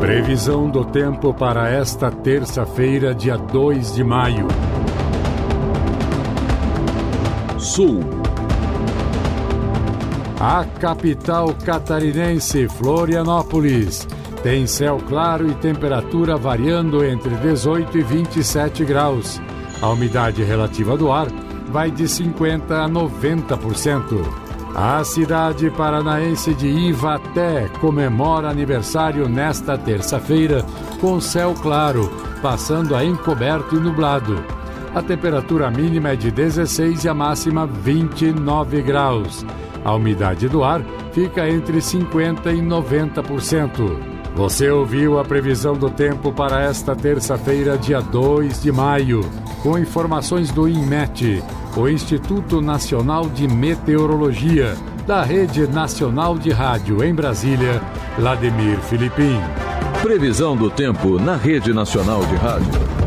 Previsão do tempo para esta terça-feira, dia 2 de maio. Sul. A capital catarinense, Florianópolis, tem céu claro e temperatura variando entre 18 e 27 graus. A umidade relativa do ar vai de 50% a 90%. A cidade paranaense de Ivaté comemora aniversário nesta terça-feira com céu claro, passando a encoberto e nublado. A temperatura mínima é de 16 e a máxima 29 graus. A umidade do ar fica entre 50% e 90%. Você ouviu a previsão do tempo para esta terça-feira, dia 2 de maio, com informações do INMET, o Instituto Nacional de Meteorologia, da Rede Nacional de Rádio em Brasília, Vladimir Filipim. Previsão do tempo na Rede Nacional de Rádio.